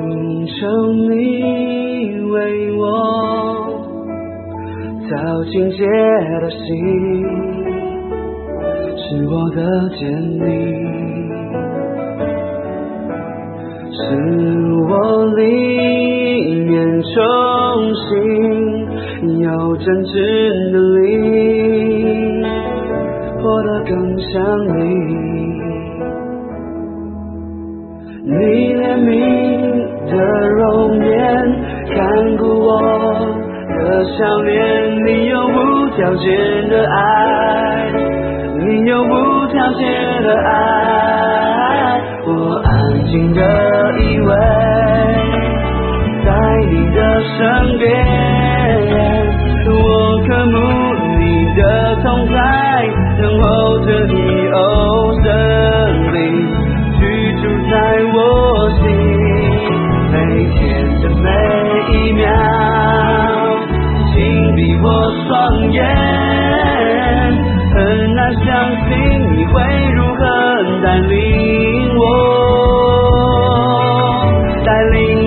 求你为我造境界的心，是我的坚定，是我里面重新有真挚的灵，活得更像你。你怜悯的容颜，看顾我的笑脸，你有无条件的爱，你有无条件的爱，我安静的依偎在你的身边，我渴慕你的同在，能候着你哦生命居住在我心，每天的每一秒，请闭我双眼，很难相信你会如何带领我，带领